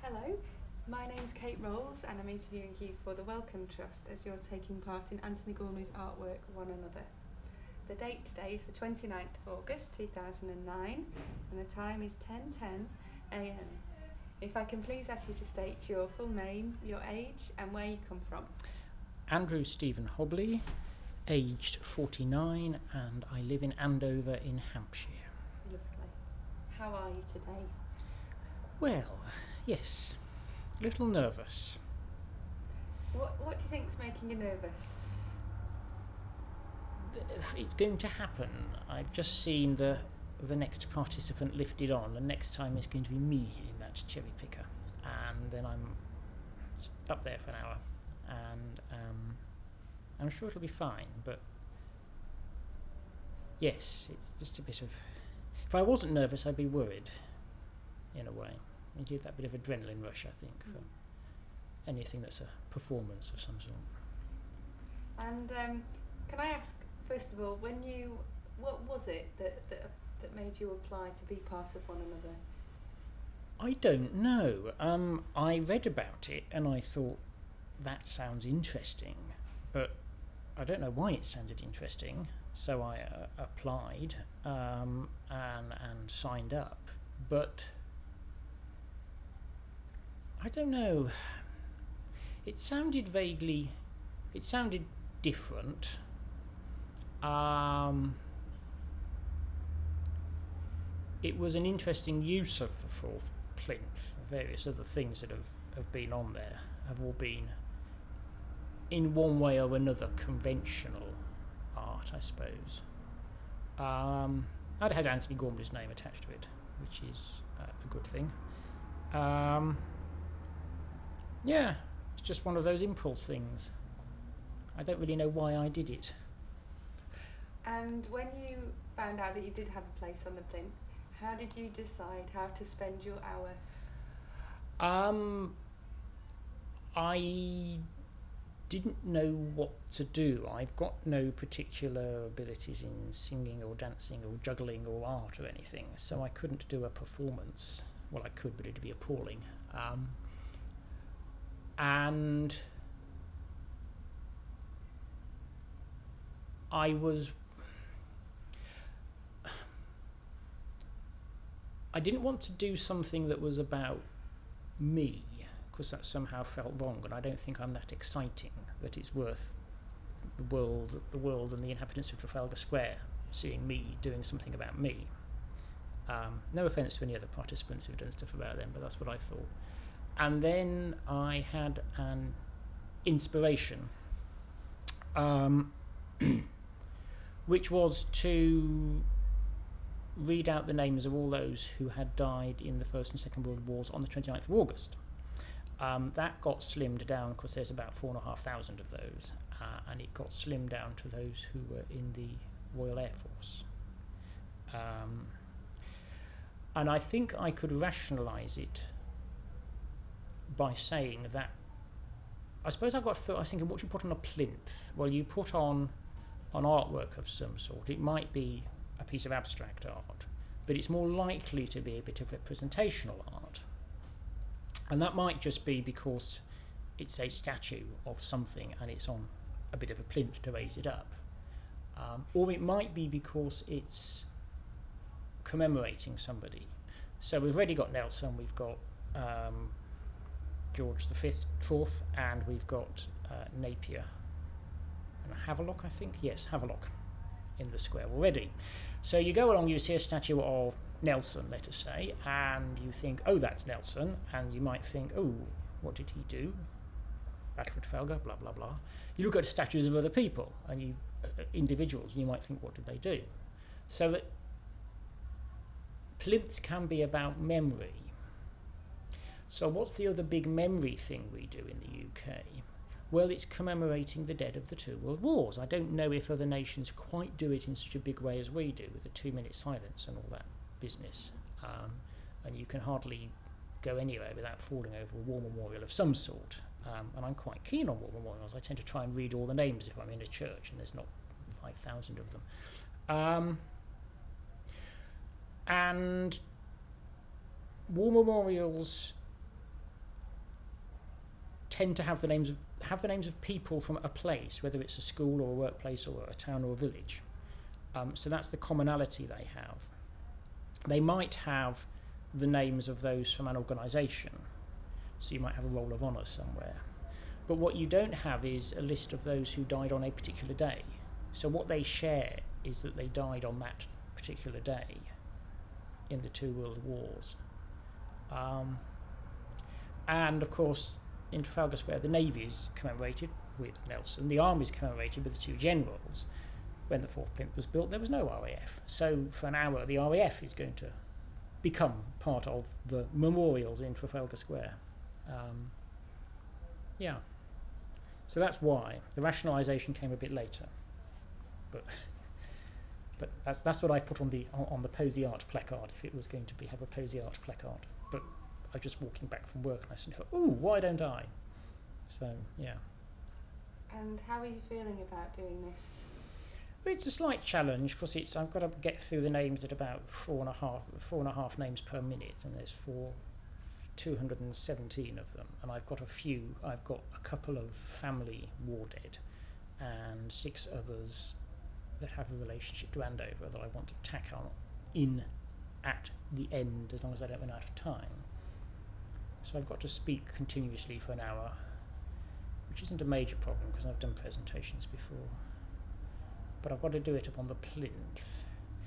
Hello, my name's Kate Rolls and I'm interviewing you for the Wellcome Trust as you're taking part in Anthony Gormley's artwork One Another. The date today is the 29th of August 2009 and the time is 10:10 a.m. If I can please ask you to state your full name, your age and where you come from. Andrew Stephen Hobley, aged 49, and I live in Andover in Hampshire. Lovely. How are you today? Well, yes, a little nervous. What do you think's making you nervous? It's going to happen. I've just seen the next participant lifted on, and next time it's going to be me in that cherry picker, and then I'm up there for an hour, and I'm sure it'll be fine, but yes, it's just a bit of... If I wasn't nervous, I'd be worried, in a way. You get that bit of adrenaline rush, I think, for anything that's a performance of some sort. And can I ask, first of all, what was it that made you apply to be part of One Another? I don't know. I read about it and I thought, that sounds interesting, but I don't know why it sounded interesting, so I applied and signed up, but I don't know. It sounded different. It was an interesting use of the fourth plinth. Various other things that have been on there have all been, in one way or another, conventional art, I suppose. I'd had Anthony Gormley's name attached to it, which is a good thing. Yeah, it's just one of those impulse things. I don't really know why I did it. And when you found out that you did have a place on the plinth, how did you decide how to spend your hour? I didn't know what to do. I've got no particular abilities in singing or dancing or juggling or art or anything, so I couldn't do a performance. Well, I could, but it'd be appalling. And I didn't want to do something that was about me, because that somehow felt wrong, and I don't think I'm that exciting that it's worth the world and the inhabitants of Trafalgar Square seeing me doing something about me. No offence to any other participants who've done stuff about them, but that's what I thought. And then I had an inspiration, which was to read out the names of all those who had died in the First and Second World Wars on the 29th of August. That got slimmed down because there's about 4,500 of those, and it got slimmed down to those who were in the Royal Air Force. And I think I could rationalise it by saying that, I suppose I was thinking, what do you put on a plinth? Well, you put on an artwork of some sort. It might be a piece of abstract art, but it's more likely to be a bit of representational art. And that might just be because it's a statue of something and it's on a bit of a plinth to raise it up. Or it might be because it's commemorating somebody. So we've already got Nelson, we've got George the Fourth, and we've got Napier and Havelock, I think. Yes, Havelock in the square already. So you go along, you see a statue of Nelson, let us say, and you think, oh, that's Nelson, and you might think, oh, what did he do? Battle of Trafalgar, blah, blah, blah. You look at statues of other people, and individuals, and you might think, what did they do? So that plinths can be about memory. So what's the other big memory thing we do in the UK? Well, it's commemorating the dead of the two world wars. I don't know if other nations quite do it in such a big way as we do, with the 2-minute silence and all that business. And you can hardly go anywhere without falling over a war memorial of some sort. And I'm quite keen on war memorials. I tend to try and read all the names if I'm in a church, and there's not 5,000 of them. And war memorials tend to have the names of people from a place, whether it's a school or a workplace or a town or a village. So that's the commonality they have. They might have the names of those from an organisation, so you might have a roll of honour somewhere. But what you don't have is a list of those who died on a particular day. So what they share is that they died on that particular day in the two world wars. And of course, in Trafalgar Square, the Navy is commemorated with Nelson, the Army is commemorated with the two generals. When the fourth plinth was built, there was no RAF. So for an hour, the RAF is going to become part of the memorials in Trafalgar Square. Yeah. So that's why. The rationalisation came a bit later. But that's what I put on the Posey Arch placard, if it was going to have a Posey Arch placard. But I was just walking back from work and I suddenly thought, ooh, why don't I? So, yeah. And how are you feeling about doing this? Well, it's a slight challenge because I've got to get through the names at about four and a half names per minute, and there's 217 of them, and I've got a couple of family war dead and 6 others that have a relationship to Andover that I want to tack on in at the end, as long as I don't run out of time. So I've got to speak continuously for an hour, which isn't a major problem because I've done presentations before. But I've got to do it up on the plinth,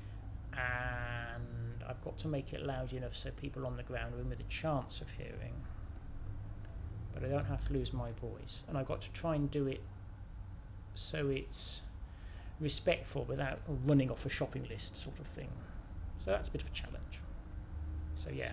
and I've got to make it loud enough so people on the ground room with a chance of hearing. But I don't have to lose my voice, and I've got to try and do it so it's respectful without running off a shopping list sort of thing. So that's a bit of a challenge. So yeah.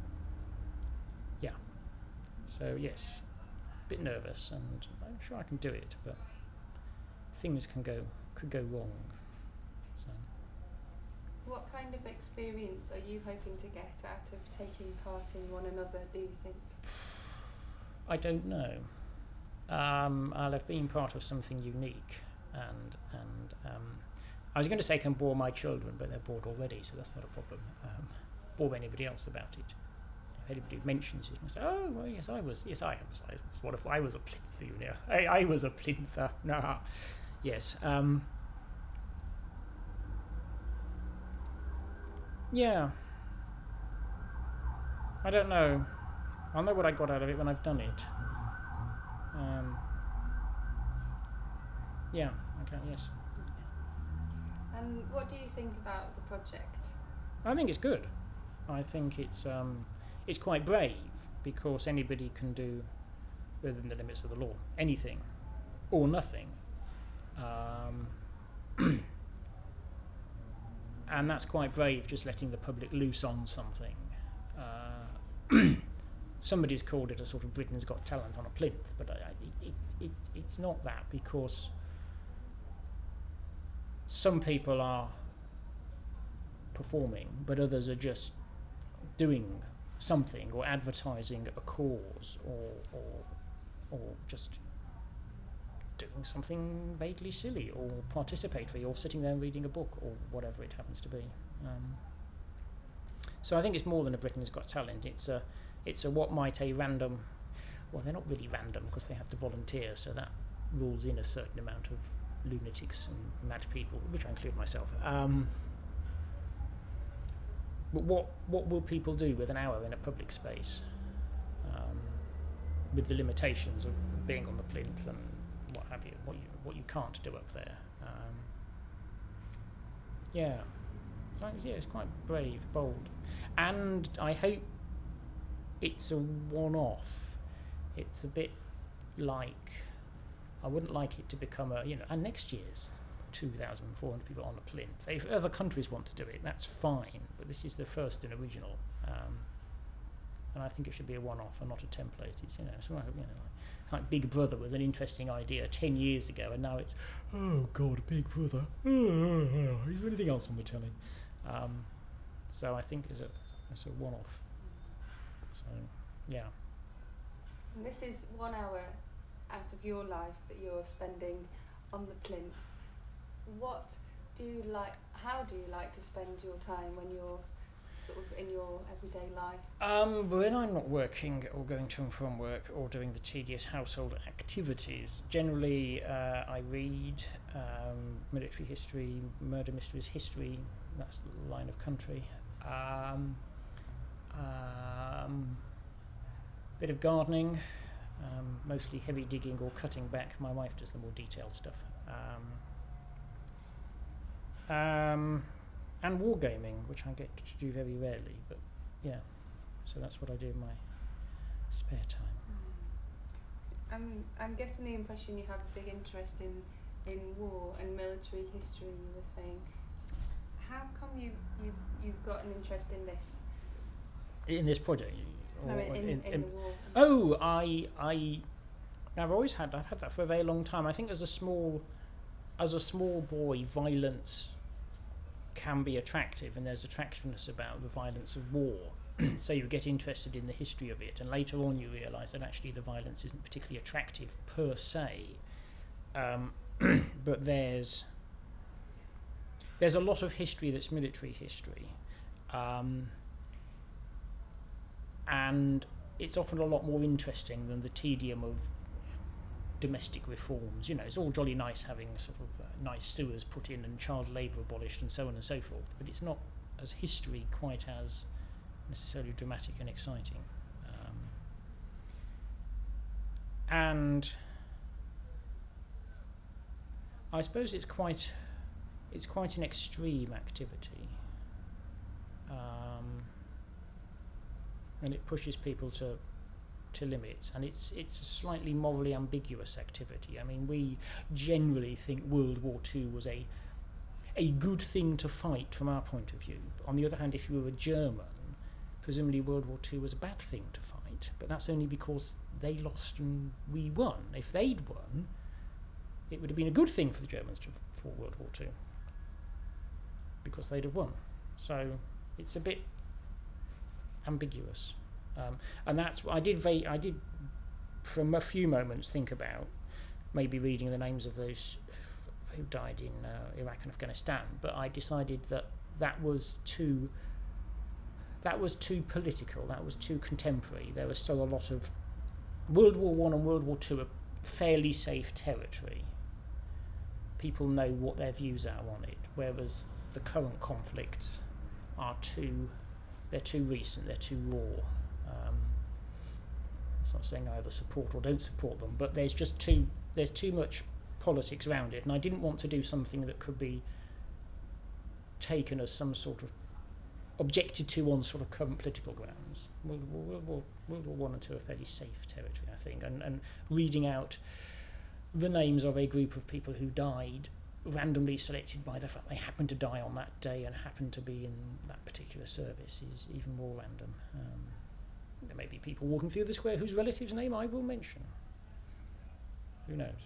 So yes, a bit nervous, and I'm sure I can do it, but things could go wrong. So. What kind of experience are you hoping to get out of taking part in one another, do you think? I don't know. I'll have been part of something unique, and I was going to say can bore my children, but they're bored already, so that's not a problem. Bore anybody else about it. If anybody mentions it, I say, oh, well, yes, I was. What if I was a plinth, you know? I was a plinther. Nah. Yes. Yeah. I don't know. I'll know what I got out of it when I've done it. Yeah. Okay. Yes. And what do you think about the project? I think it's good. I think it's quite brave because anybody can do, within the limits of the law, anything or nothing. And that's quite brave, just letting the public loose on something. Somebody's called it a sort of Britain's Got Talent on a plinth, but it's not that, because some people are performing, but others are just doing something or advertising a cause or just doing something vaguely silly or participatory or sitting there and reading a book or whatever it happens to be. So I think it's more than a Britain's Got Talent. It's a what might a random, well, they're not really random because they have to volunteer, so that rules in a certain amount of lunatics and mad people, which I include myself. But what will people do with an hour in a public space, with the limitations of being on the plinth and what have you, what you can't do up there? It's quite brave, bold, and I hope it's a one-off. It's a bit like, I wouldn't like it to become and next year's 2,400 people on a plinth. If other countries want to do it, that's fine, but this is the first and original, and I think it should be a one-off and not a template. It's like Big Brother was an interesting idea 10 years ago, and now it's, oh God, Big Brother. Is there anything else on the telly? So I think it's a one-off. So yeah. And this is 1 hour out of your life that you're spending on the plinth. How do you like to spend your time when you're sort of in your everyday life? When I'm not working or going to and from work or doing the tedious household activities, generally I read military history, murder mysteries history, that's the line of country. Bit of gardening, mostly heavy digging or cutting back. My wife does the more detailed stuff. And wargaming, which I get to do very rarely, but yeah, so that's what I do in my spare time. I'm getting the impression you have a big interest in war and military history. You were saying, how come you've got an interest in this? In this project? No, in the war. Oh, I've had that for a very long time. I think as a small boy, violence can be attractive, and there's attractiveness about the violence of war. So you get interested in the history of it, and later on you realise that actually the violence isn't particularly attractive per se. But there's a lot of history that's military history, and it's often a lot more interesting than the tedium of domestic reforms. You know, it's all jolly nice having sort of nice sewers put in and child labour abolished and so on and so forth, but it's not as history quite as necessarily dramatic and exciting. And I suppose it's quite an extreme activity, and it pushes people to limits, and it's a slightly morally ambiguous activity. I mean, we generally think World War II was a good thing to fight from our point of view. On the other hand, if you were a German, presumably World War II was a bad thing to fight, but that's only because they lost and we won. If they'd won, it would have been a good thing for the Germans to fought World War II, because they'd have won. So it's a bit ambiguous. And that's what I did from a few moments think about maybe reading the names of those who died in Iraq and Afghanistan, but I decided that was too political, that was too contemporary. There was still a lot of World War I and World War II are fairly safe territory. People know what their views are on it, whereas the current conflicts are too recent, they're too raw. It's not saying I either support or don't support them, but there's too much politics around it, and I didn't want to do something that could be taken as some sort of objected to on sort of current political grounds. World War I and II are fairly safe territory, I think, and reading out the names of a group of people who died, randomly selected by the fact they happened to die on that day and happened to be in that particular service, is even more random. There may be people walking through the square whose relative's name I will mention. Who knows?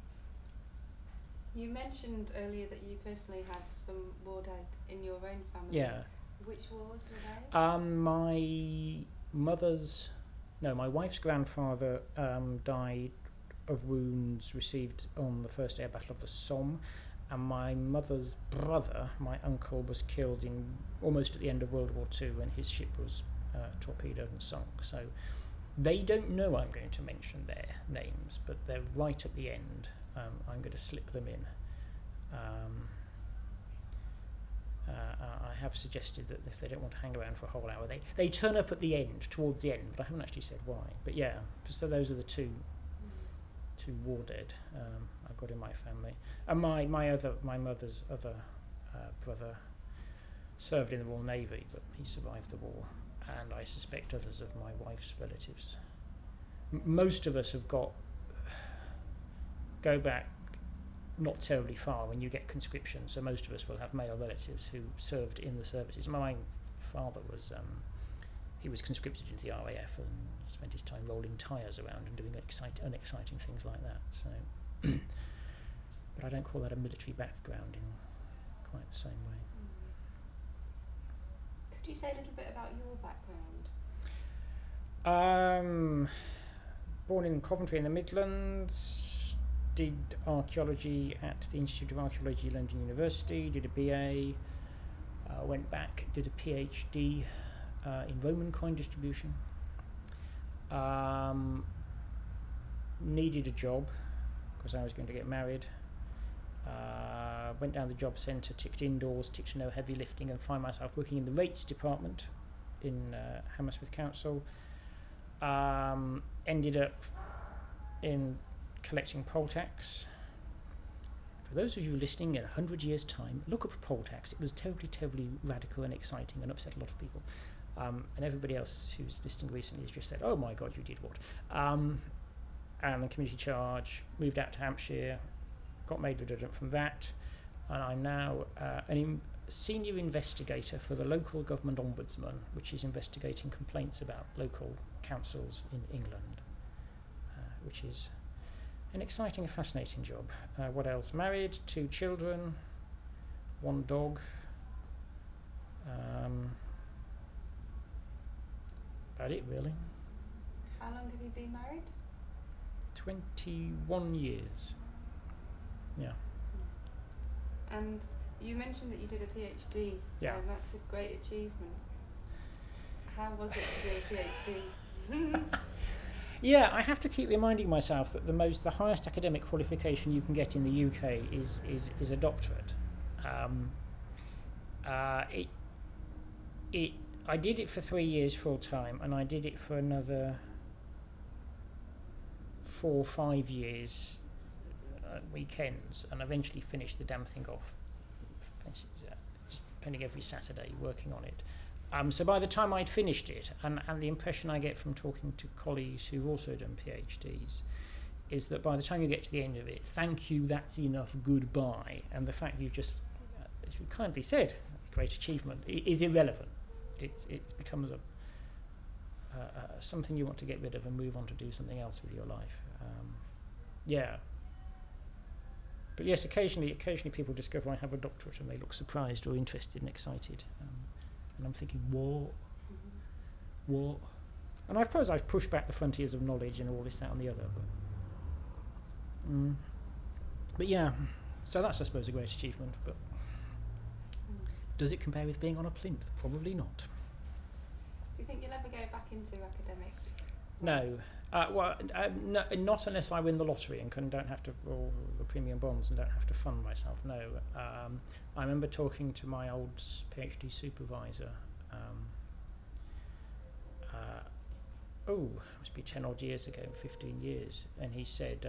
You mentioned earlier that you personally have some war dead in your own family. Yeah. Which wars were they? My wife's grandfather died of wounds received on the first air battle of the Somme, and my mother's brother, my uncle, was killed almost at the end of World War II when his ship was torpedoed and sunk. So they don't know I'm going to mention their names, but they're right at the end. I'm going to slip them in. I have suggested that if they don't want to hang around for a whole hour, they turn up at the end, towards the end, but I haven't actually said why. But yeah, so those are the two war dead I've got in my family. And my mother's other brother served in the Royal Navy, but he survived the war, and I suspect others of my wife's relatives. Most of us go back not terribly far when you get conscription, so most of us will have male relatives who served in the services. My father was he was conscripted into the RAF and spent his time rolling tyres around and doing unexciting things like that. So, but I don't call that a military background in quite the same way. Could you say a little bit about your background? Born in Coventry in the Midlands, did archaeology at the Institute of Archaeology, London University, did a BA, Went back, did a PhD in Roman coin distribution. Needed a job because I was going to get married. Went down the job centre, ticked indoors, ticked no heavy lifting, and find myself working in the rates department in Hammersmith Council. Ended up in collecting poll tax. For those of you listening in 100 years' time, look up poll tax. It was terribly radical and exciting and upset a lot of people. And everybody else who's listening recently has just said, oh my God, you did what? And the community charge, moved out to Hampshire, got made redundant from that, and I'm now senior investigator for the local government ombudsman, which is investigating complaints about local councils in England, which is an exciting and fascinating job. What else? Married, 2 children, 1 dog. About it, really. How long have you been married? 21 years. Yeah. And you mentioned that you did a PhD. Yeah. And that's a great achievement. How was it to do a PhD? Yeah, I have to keep reminding myself that the highest academic qualification you can get in the UK is a doctorate. I did it for 3 years full time, and I did it for another 4 or 5 years at weekends, and eventually finished the damn thing off. Just spending every Saturday working on it. So by the time I'd finished it, and the impression I get from talking to colleagues who've also done PhDs, is that by the time you get to the end of it, thank you, that's enough, goodbye. And the fact you've just, as you kindly said, great achievement, is irrelevant. It becomes something you want to get rid of and move on to do something else with your life. Yeah. But yes, occasionally people discover I have a doctorate and they look surprised or interested and excited. And I'm thinking, what? And I suppose I've pushed back the frontiers of knowledge and all this, that and the other. But yeah, so that's, I suppose, a great achievement. But does it compare with being on a plinth? Probably not. Do you think you'll ever go back into academic? No. No, not unless I win the lottery and don't have to, or the premium bonds, and don't have to fund myself. No. I remember talking to my old PhD supervisor. Must be 10 odd years ago, 15 years, and he said,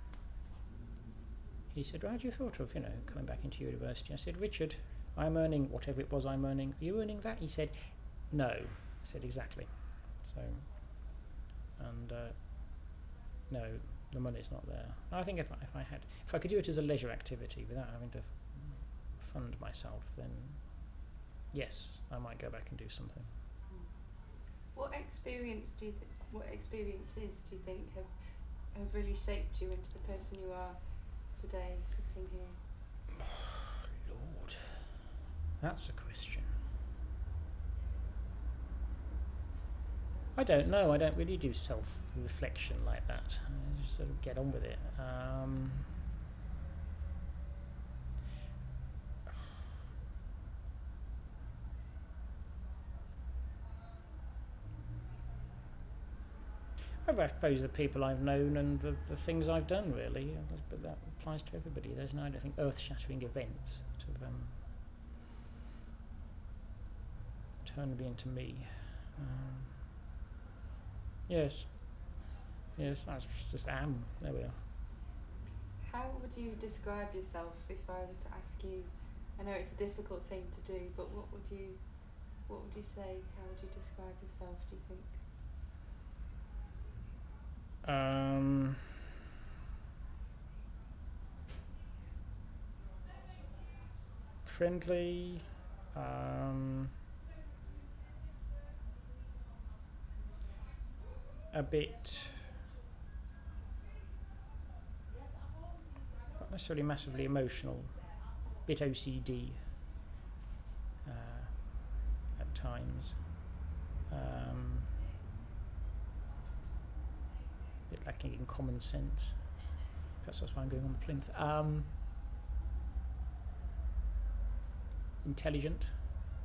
"Well, had you thought of, coming back into university?" I said, "Richard, I'm earning whatever it was I'm earning. Are you earning that?" He said, "No." I said, "Exactly." So, and no, the money's not there. I think if I could do it as a leisure activity without having to fund myself, then yes, I might go back and do something. What experiences do you think have really shaped you into the person you are today, sitting here? Lord, that's a question. I don't know. I don't really do self-reflection like that. I just sort of get on with it. I suppose the people I've known and the things I've done, really. But that applies to everybody. There's no, I don't think, earth-shattering events that have turned me into me. Yes, I just am. There we are. How would you describe yourself if I were to ask you? I know it's a difficult thing to do, but what would you say? How would you describe yourself, do you think? Friendly, a bit, not necessarily massively emotional, a bit OCD at times. Bit lacking in common sense. Perhaps that's why I'm going on the plinth. Intelligent.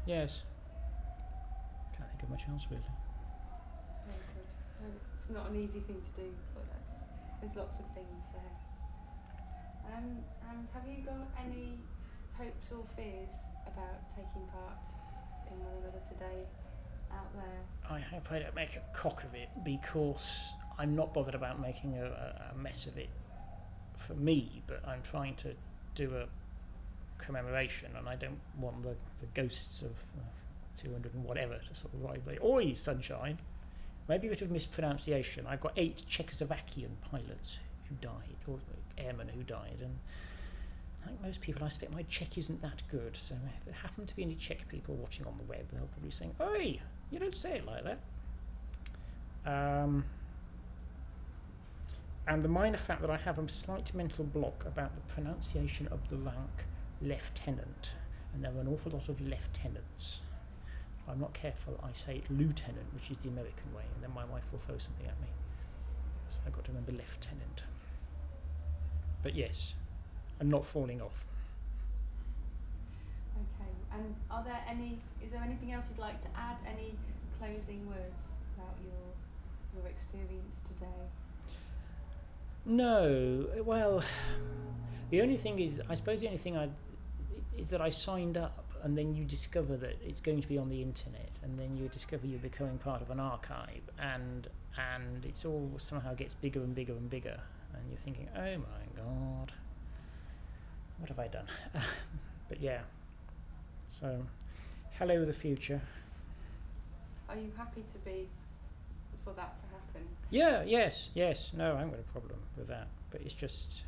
Yes. Can't think of much else really. Very good. Well, it's not an easy thing to do, but there's lots of things there. And have you got any hopes or fears about taking part in One Another Today out there? I hope I don't make a cock of it, because I'm not bothered about making a mess of it for me, but I'm trying to do a commemoration, and I don't want the ghosts of 200 and whatever to sort of ride by. Oi, sunshine! Maybe a bit of mispronunciation. I've got 8 Czechoslovakian pilots who died, or airmen who died, and like most people, I expect my Czech isn't that good, so if there happen to be any Czech people watching on the web, they'll probably say, "Oi, you don't say it like that." And the minor fact that I have a slight mental block about the pronunciation of the rank lieutenant, and there are an awful lot of lieutenants. If I'm not careful, I say lieutenant, which is the American way, and then my wife will throw something at me. So I've got to remember lieutenant. But yes, I'm not falling off. Okay, and is there anything else you'd like to add? Any closing words about your experience today? No, well, the only thing is, I suppose the only thing is that I signed up, and then you discover that it's going to be on the internet, and then you discover you're becoming part of an archive, and it's all somehow gets bigger and bigger and bigger, and you're thinking, oh my God, what have I done? But yeah, so hello the future. Are you happy for that to happen? Yeah, yes, no, I haven't got a problem with that, but it's just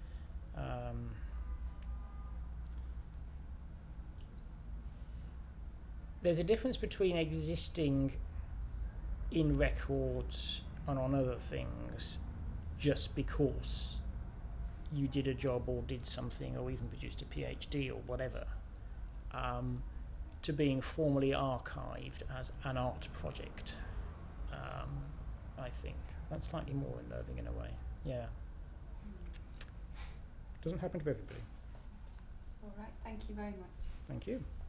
there's a difference between existing in records and on other things just because you did a job or did something or even produced a PhD or whatever, to being formally archived as an art project. I think that's slightly more unnerving in a way. Yeah. Doesn't happen to everybody. All right, thank you very much. Thank you.